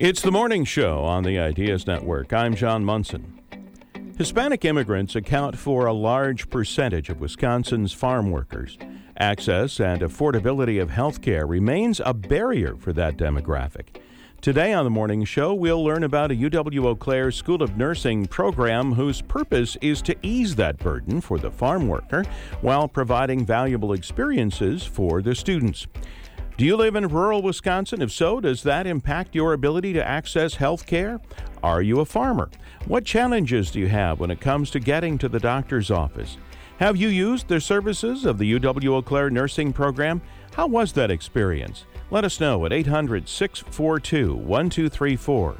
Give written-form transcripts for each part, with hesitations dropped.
It's the morning show on the Ideas Network. I'm John Munson. Hispanic immigrants account for a large percentage of Wisconsin's farm workers. Access and affordability of health care remains a barrier for that demographic. Today on the morning show, we'll learn about a UW-Eau Claire School of Nursing program whose purpose is to ease that burden for the farm worker while providing valuable experiences for the students. Do you live in rural Wisconsin? If so, does that impact your ability to access health care? Are you a farmer? What challenges do you have when it comes to getting to the doctor's office? Have you used the services of the UW-Eau Claire Nursing Program? How was that experience? Let us know at 800-642-1234,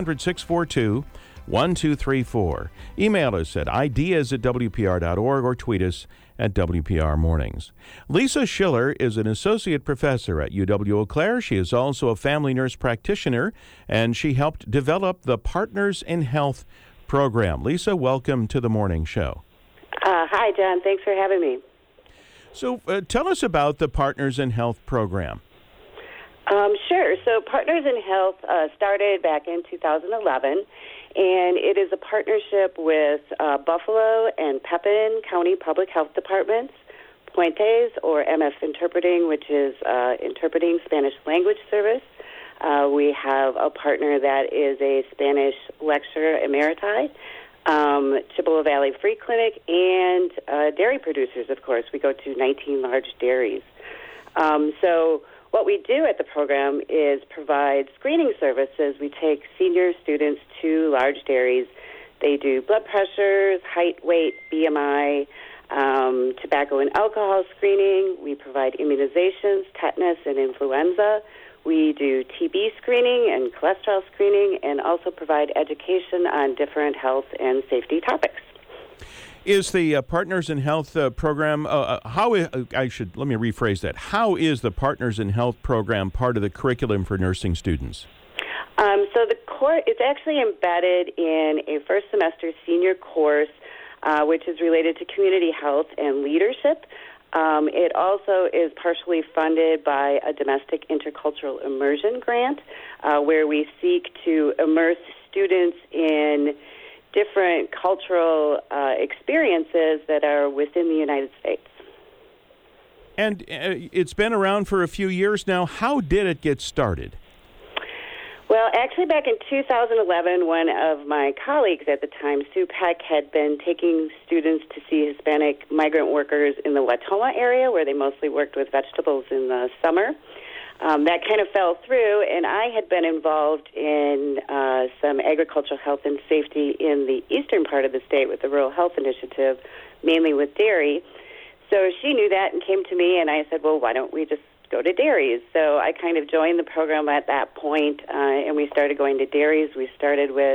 800-642-1234. Email us at ideas@wpr.org or tweet us at WPR Mornings. Lisa Schiller is an associate professor at UW-Eau Claire. She is also a family nurse practitioner, and she helped develop the Partners in Health program. Lisa, welcome to the morning show. Hi, John. Thanks for having me. So tell us about the Partners in Health program. Sure. So Partners in Health started back in 2011, and it is a partnership with Buffalo and Pepin County Public Health Departments, Puentes, or MF Interpreting, which is Interpreting Spanish Language Service. We have a partner that is a Spanish lecturer emeriti, Chippewa Valley Free Clinic, and dairy producers, of course. We go to 19 large dairies. So what we do at the program is provide screening services. We take senior students to large dairies. They do blood pressures, height, weight, BMI, tobacco and alcohol screening. We provide immunizations, tetanus and influenza. We do TB screening and cholesterol screening, and also provide education on different health and safety topics. Is the Partners in Health program, let me rephrase that. How is the Partners in Health program part of the curriculum for nursing students? So the course, it's actually embedded in a first semester senior course, which is related to community health and leadership. It also is partially funded by a domestic intercultural immersion grant, where we seek to immerse students in different cultural experiences that are within the United States. And it's been around for a few years now. How did it get started? Well, actually back in 2011, one of my colleagues at the time, Sue Peck, had been taking students to see Hispanic migrant workers in the Wautoma area, where they mostly worked with vegetables in the summer. That kind of fell through, and I had been involved in some agricultural health and safety in the eastern part of the state with the Rural Health Initiative, mainly with dairy. So she knew that and came to me, and I said, well, why don't we just go to dairies? So I kind of joined the program at that point, and we started going to dairies. We started with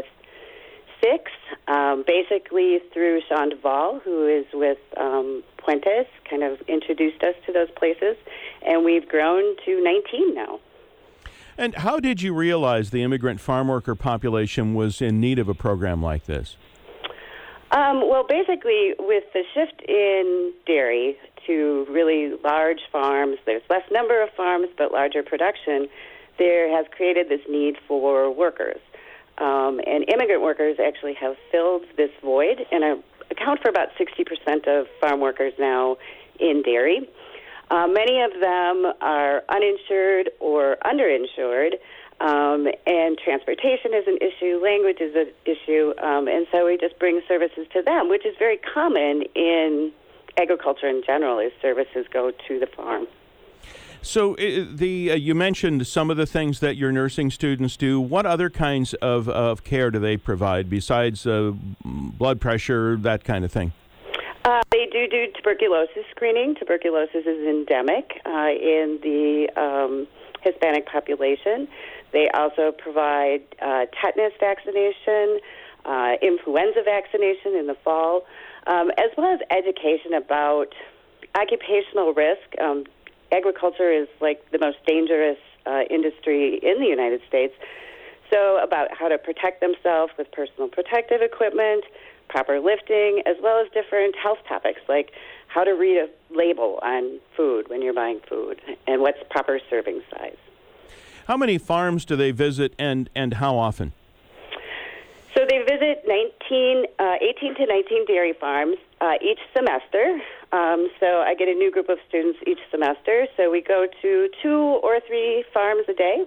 6, basically through Sean Duvall, who is with Puentes, kind of introduced us to those places, and we've grown to 19 now. And how did you realize the immigrant farm worker population was in need of a program like this? Well, basically, with the shift in dairy to really large farms, there's less number of farms but larger production, there has created this need for workers. And immigrant workers actually have filled this void and account for about 60% of farm workers now in dairy. Many of them are uninsured or underinsured, and transportation is an issue, language is an issue, and so we just bring services to them, which is very common in agriculture in general, is services go to the farm. So you mentioned some of the things that your nursing students do. What other kinds of care do they provide besides blood pressure, that kind of thing? They do tuberculosis screening. Tuberculosis is endemic in the Hispanic population. They also provide tetanus vaccination, influenza vaccination in the fall, as well as education about occupational risk. Agriculture is like the most dangerous industry in the United States. So about how to protect themselves with personal protective equipment, proper lifting, as well as different health topics like how to read a label on food when you're buying food and what's proper serving size. How many farms do they visit, and how often? So they visit 18 to 19 dairy farms each semester. So I get a new group of students each semester. So we go to 2 or 3 farms a day.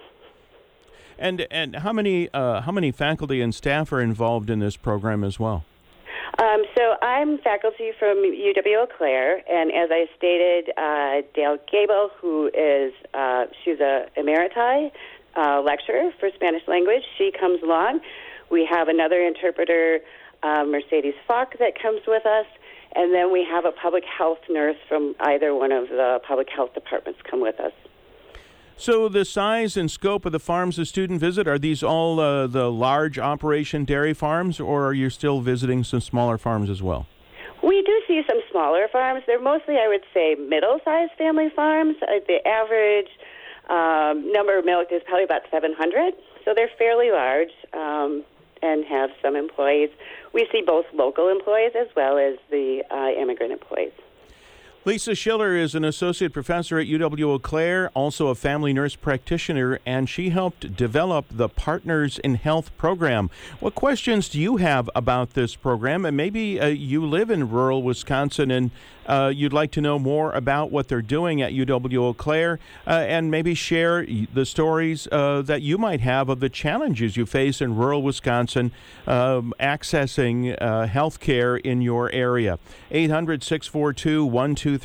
And how many faculty and staff are involved in this program as well? So I'm faculty from UW-Eau Claire, and as I stated, Dale Gable, who is she's a emeriti lecturer for Spanish language, she comes along. We have another interpreter, Mercedes Falk, that comes with us, and then we have a public health nurse from either one of the public health departments come with us. So the size and scope of the farms the student visit, are these all the large operation dairy farms, or are you still visiting some smaller farms as well? We do see some smaller farms. They're mostly, I would say, middle-sized family farms. The average number of milk is probably about 700, so they're fairly large and have some employees. We see both local employees as well as the immigrant employees. Lisa Schiller is an associate professor at UW-Eau Claire, also a family nurse practitioner, and she helped develop the Partners in Health program. What questions do you have about this program? And maybe you live in rural Wisconsin and you'd like to know more about what they're doing at UW-Eau Claire, and maybe share the stories that you might have of the challenges you face in rural Wisconsin accessing health care in your area. 800-642-1234,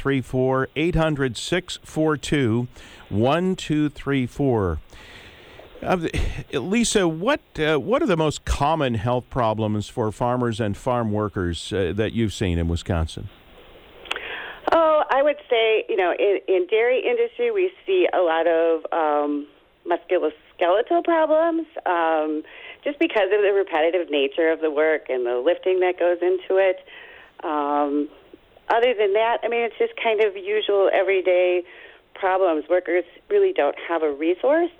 800-642-1234. Lisa, what are the most common health problems for farmers and farm workers that you've seen in Wisconsin? Oh, I would say, in dairy industry, we see a lot of musculoskeletal problems, just because of the repetitive nature of the work and the lifting that goes into it. Other than that, it's just kind of usual everyday problems. Workers really don't have a resource,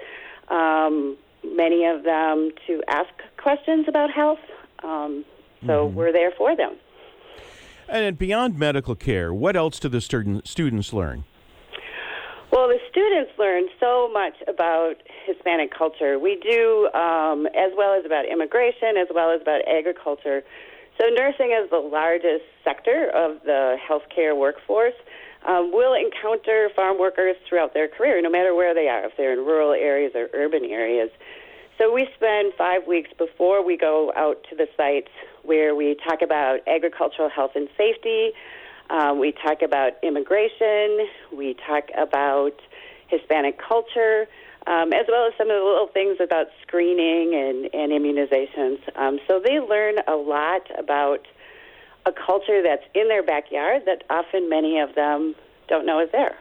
many of them, to ask questions about health, so we're there for them. And beyond medical care, what else do the students learn? Well, the students learn so much about Hispanic culture. We do, as well as about immigration, as well as about agriculture. So nursing is the largest sector of the healthcare workforce. Will encounter farm workers throughout their career, no matter where they are, if they're in rural areas or urban areas. So we spend 5 weeks before we go out to the sites where we talk about agricultural health and safety, we talk about immigration, we talk about Hispanic culture, as well as some of the little things about screening and immunizations. So they learn a lot about a culture that's in their backyard that often many of them don't know is there.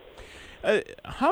How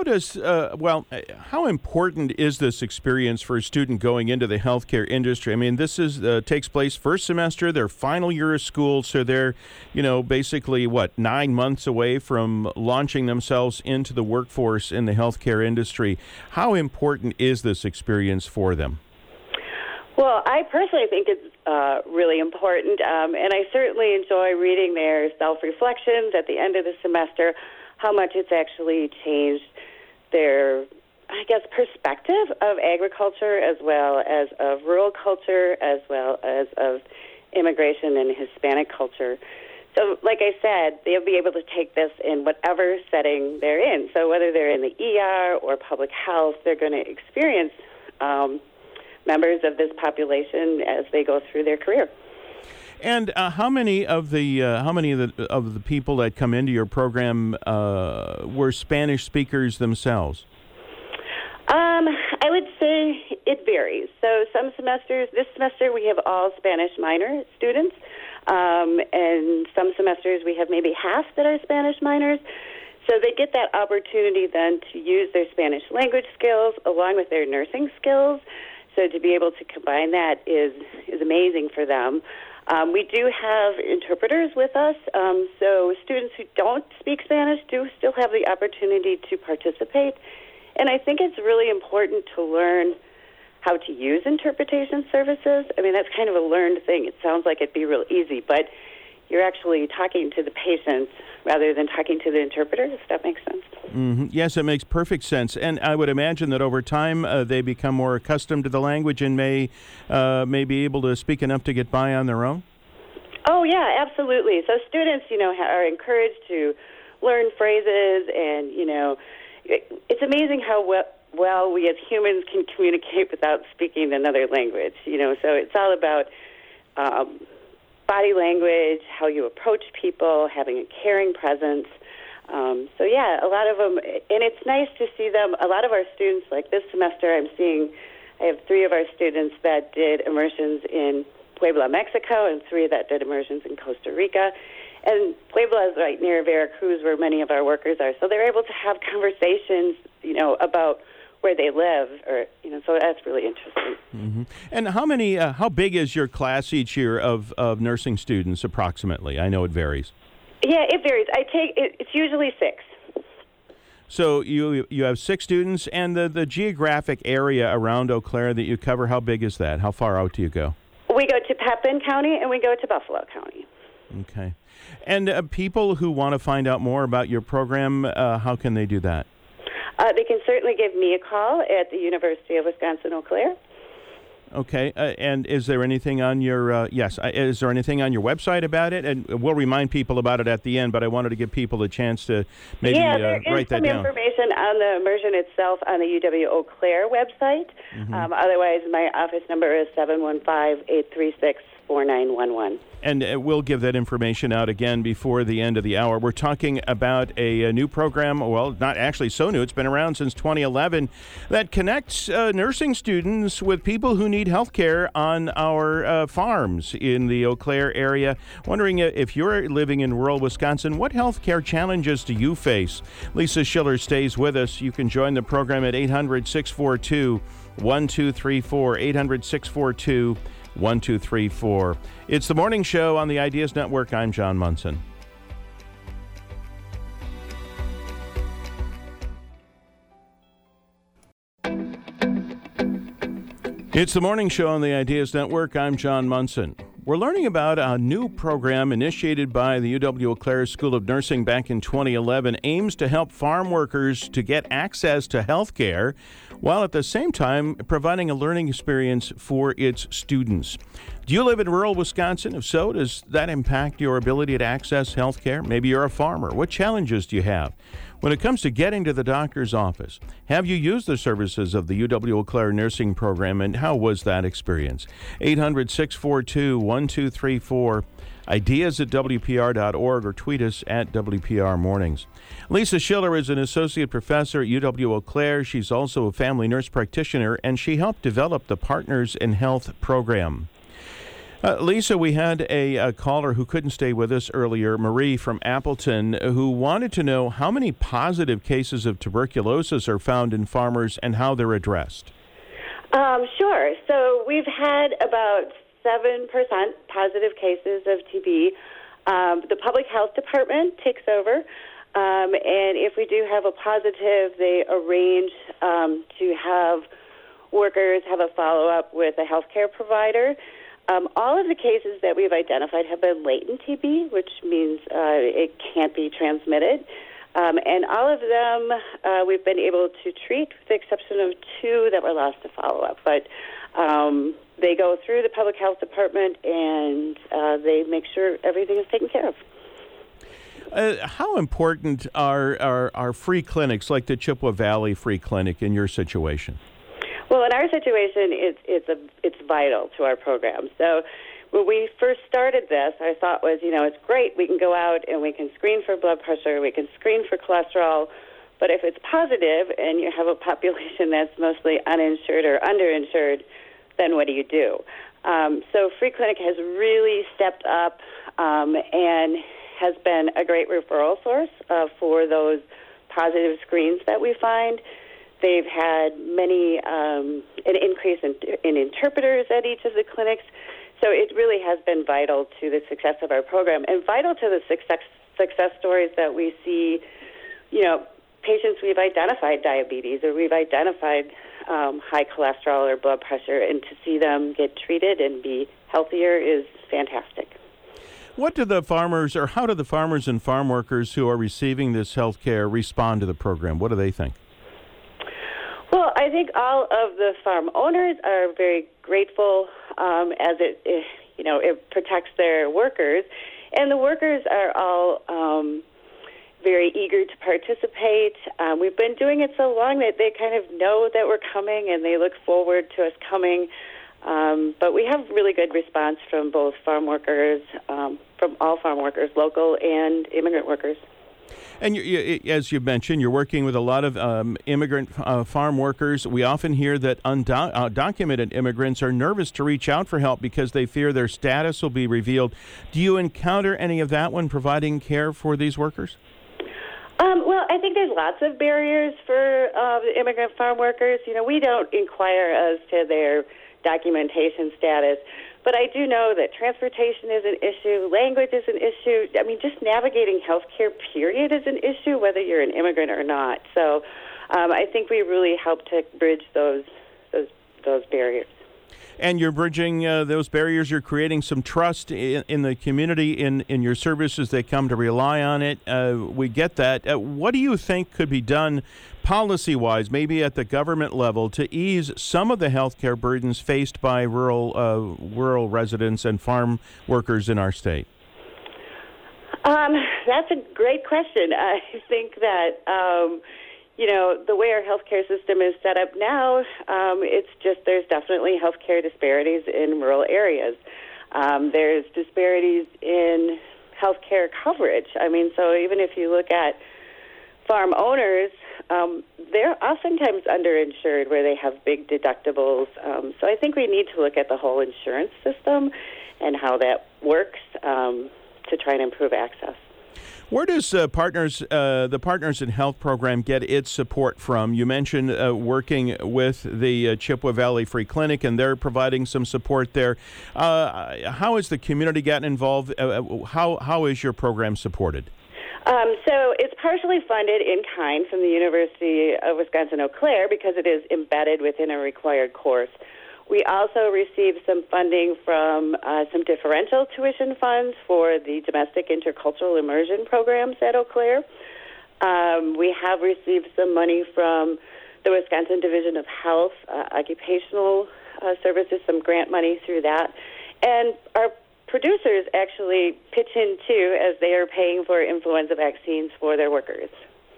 important is this experience for a student going into the healthcare industry? This takes place first semester, their final year of school, so they're, basically 9 months away from launching themselves into the workforce in the healthcare industry. How important is this experience for them? Well, I personally think it's really important, and I certainly enjoy reading their self-reflections at the end of the semester, how much it's actually changed their, perspective of agriculture, as well as of rural culture, as well as of immigration and Hispanic culture. So, like I said, they'll be able to take this in whatever setting they're in. So whether they're in the ER or public health, they're going to experience members of this population as they go through their career. And how many of the people that come into your program were Spanish speakers themselves? I would say it varies. So some semesters, this semester we have all Spanish minor students, and some semesters we have maybe half that are Spanish minors. So they get that opportunity then to use their Spanish language skills along with their nursing skills. So to be able to combine that is amazing for them. We do have interpreters with us, so students who don't speak Spanish do still have the opportunity to participate. And I think it's really important to learn how to use interpretation services. That's kind of a learned thing. It sounds like it'd be real easy, but you're actually talking to the patients rather than talking to the interpreter, if that makes sense. Mm-hmm. Yes, it makes perfect sense. And I would imagine that over time they become more accustomed to the language and may be able to speak enough to get by on their own? Oh, yeah, absolutely. So students, are encouraged to learn phrases, and, it's amazing how well we as humans can communicate without speaking another language, So it's all about body language, how you approach people, having a caring presence. A lot of them, and it's nice to see them. A lot of our students, like this semester, I have 3 of our students that did immersions in Puebla, Mexico, and 3 that did immersions in Costa Rica. And Puebla is right near Veracruz, where many of our workers are. So they're able to have conversations, about where they live, so that's really interesting. Mm-hmm. And how big is your class each year of nursing students approximately? I know it varies. Yeah, it varies. It's usually 6. So you have 6 students, and the geographic area around Eau Claire that you cover, how big is that? How far out do you go? We go to Pepin County, and we go to Buffalo County. Okay. And people who want to find out more about your program, how can they do that? They can certainly give me a call at the University of Wisconsin-Eau Claire. Okay, and is there anything on your is there anything on your website about it? And we'll remind people about it at the end, but I wanted to give people a chance to maybe write that down. Yeah, there is some information on the immersion itself on the UW-Eau Claire website. Mm-hmm. Otherwise, my office number is 715-836-4911. And we'll give that information out again before the end of the hour. We're talking about a new program, well, not actually so new, it's been around since 2011, that connects nursing students with people who need health care on our farms in the Eau Claire area. Wondering if you're living in rural Wisconsin, what health care challenges do you face? Lisa Schiller stays with us. You can join the program at 800-642-1234, 800-642-1234. It's the morning show on the Ideas Network. I'm John Munson. It's the morning show on the Ideas Network. I'm John Munson. We're learning about a new program initiated by the UW-Eau Claire School of Nursing back in 2011, aims to help farm workers to get access to health care while at the same time providing a learning experience for its students. Do you live in rural Wisconsin? If so, does that impact your ability to access health care? Maybe you're a farmer. What challenges do you have when it comes to getting to the doctor's office? Have you used the services of the UW-Eau Claire nursing program, and how was that experience? 800-642-1234, ideas at WPR.org, or tweet us at WPR Mornings. Lisa Schiller is an associate professor at UW-Eau Claire. She's also a family nurse practitioner, and she helped develop the Partners in Health program. Lisa, we had a caller who couldn't stay with us earlier, Marie from Appleton, who wanted to know how many positive cases of tuberculosis are found in farmers and how they're addressed. Sure. So we've had about 7% positive cases of TB. The public health department takes over, and if we do have a positive, they arrange to have workers have a follow-up with a healthcare provider. All of the cases that we've identified have been latent TB, which means it can't be transmitted. And all of them we've been able to treat, with the exception of 2 that were lost to follow-up. But they go through the public health department, and they make sure everything is taken care of. How important are free clinics like the Chippewa Valley Free Clinic in your situation? Well, in our situation, it's vital to our program. So when we first started this, our thought was, it's great. We can go out and we can screen for blood pressure, we can screen for cholesterol, but if it's positive and you have a population that's mostly uninsured or underinsured, then what do you do? So Free Clinic has really stepped up and has been a great referral source for those positive screens that we find. They've had an increase in interpreters at each of the clinics. So it really has been vital to the success of our program and vital to the success stories that we see, patients we've identified diabetes or we've identified high cholesterol or blood pressure, and to see them get treated and be healthier is fantastic. What do the farmers, or how do the farmers and farm workers who are receiving this health care respond to the program? What do they think? Well, I think all of the farm owners are very grateful as it protects their workers. And the workers are all very eager to participate. We've been doing it so long that they kind of know that we're coming and they look forward to us coming. But we have really good response from both farm workers, from all farm workers, local and immigrant workers. And as you mentioned, you're working with a lot of immigrant farm workers. We often hear that undocumented immigrants are nervous to reach out for help because they fear their status will be revealed. Do you encounter any of that when providing care for these workers? Well, I think there's lots of barriers for the immigrant farm workers. We don't inquire as to their documentation status. But I do know that transportation is an issue, language is an issue. I mean, just navigating healthcare, period, is an issue, whether you're an immigrant or not. So I think we really help to bridge those barriers. And you're bridging those barriers. You're creating some trust in the community, in your services. They come to rely on it. We get that. What do you think could be done policy-wise, maybe at the government level, to ease some of the healthcare burdens faced by rural residents and farm workers in our state? That's a great question. I think that the way our healthcare system is set up now, there's definitely healthcare disparities in rural areas. There's disparities in healthcare coverage. I mean, so even if you look at farm owners, they're oftentimes underinsured where they have big deductibles. So I think we need to look at the whole insurance system and how that works to try and improve access. Where does the Partners in Health program get its support from? You mentioned working with the Chippewa Valley Free Clinic, and they're providing some support there. How has the community gotten involved? How is your program supported? So it's partially funded in kind from the University of Wisconsin-Eau Claire because it is embedded within a required course. We also received some funding from some differential tuition funds for the domestic intercultural immersion programs at Eau Claire. We have received some money from the Wisconsin Division of Health, occupational services, some grant money through that. And our producers actually pitch in too as they are paying for influenza vaccines for their workers.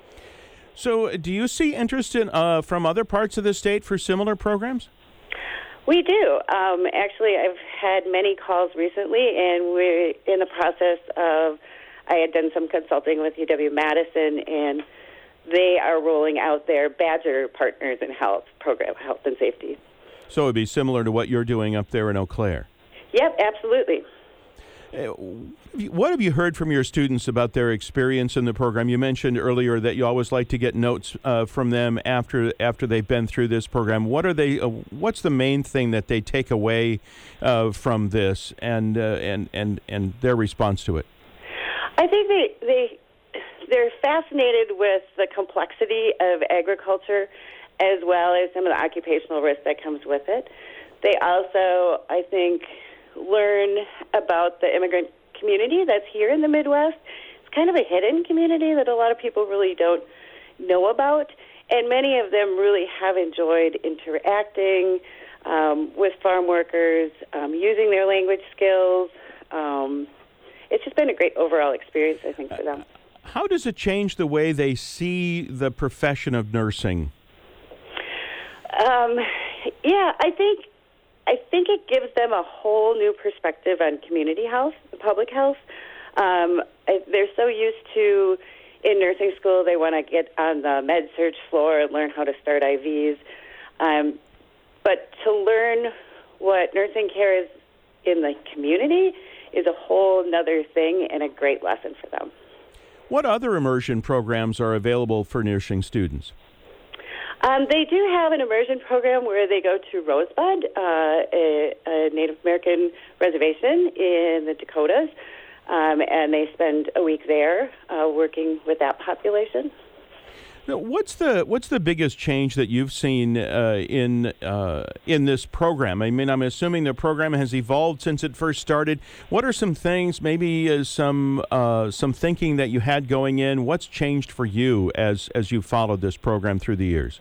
So do you see interest from other parts of the state for similar programs? We do. Actually, I've had many calls recently, and we're in the process of, I had done some consulting with UW-Madison, and they are rolling out their Badger Partners in Health program, Health and Safety. So it would be similar to what you're doing up there in Eau Claire? Yep, absolutely. What have you heard from your students about their experience in the program? You mentioned earlier that you always like to get notes from them after they've been through this program. What's the main thing that they take away from this and their response to it? I think they're fascinated with the complexity of agriculture as well as some of the occupational risk that comes with it. They also, I think, learn about the immigrant community that's here in the Midwest. It's kind of a hidden community that a lot of people really don't know about, and many of them really have enjoyed interacting with farm workers, using their language skills. It's just been a great overall experience, I think, for them. How does it change the way they see the profession of nursing? I think it gives them a whole new perspective on community health, public health. They're so used to, in nursing school, they want to get on the med-surg floor and learn how to start IVs. But to learn what nursing care is in the community is a whole nother thing and a great lesson for them. What other immersion programs are available for nursing students? They do have an immersion program where they go to Rosebud, a Native American reservation in the Dakotas, and they spend a week there working with that population. What's the biggest change that you've seen in this program? I mean, I'm assuming the program has evolved since it first started. What are some things, maybe some thinking that you had going in? What's changed for you as you followed this program through the years?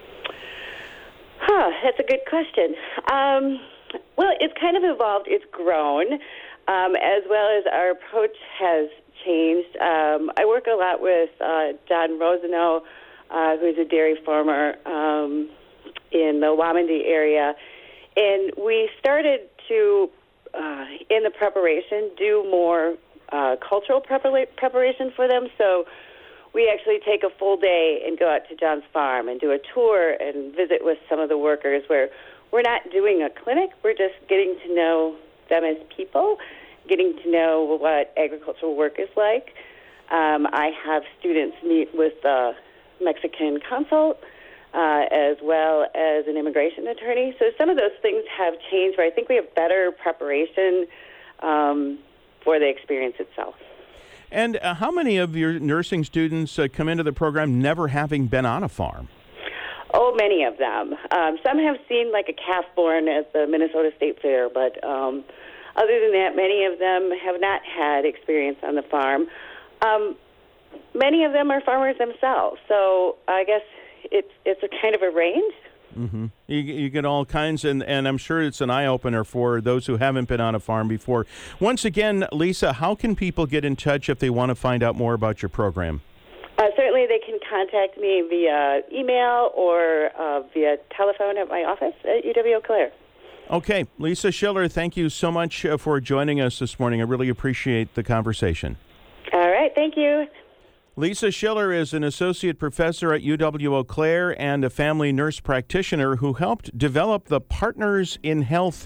That's a good question. Well, it's kind of evolved. It's grown, as well as our approach has changed. I work a lot with John Rosenow, who's a dairy farmer in the Wamandee area, and we started to, in the preparation, do more cultural preparation for them. So we actually take a full day and go out to John's farm and do a tour and visit with some of the workers where we're not doing a clinic, we're just getting to know them as people, getting to know what agricultural work is like. I have students meet with the Mexican consul as well as an immigration attorney. So some of those things have changed, but I think we have better preparation for the experience itself. And how many of your nursing students come into the program never having been on a farm? Oh, many of them. Some have seen like a calf born at the Minnesota State Fair, but other than that, many of them have not had experience on the farm. Many of them are farmers themselves, so I guess it's a kind of a range. Mm-hmm. You get all kinds, and I'm sure it's an eye-opener for those who haven't been on a farm before. Once again, Lisa, how can people get in touch if they want to find out more about your program? Certainly, they can contact me via email or via telephone at my office at UW-Eau Claire. Okay. Lisa Schiller, thank you so much for joining us this morning. I really appreciate the conversation. All right. Thank you. Lisa Schiller is an associate professor at UW-Eau Claire and a family nurse practitioner who helped develop the Partners in Health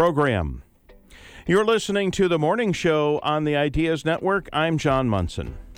program. You're listening to The Morning Show on the Ideas Network. I'm John Munson.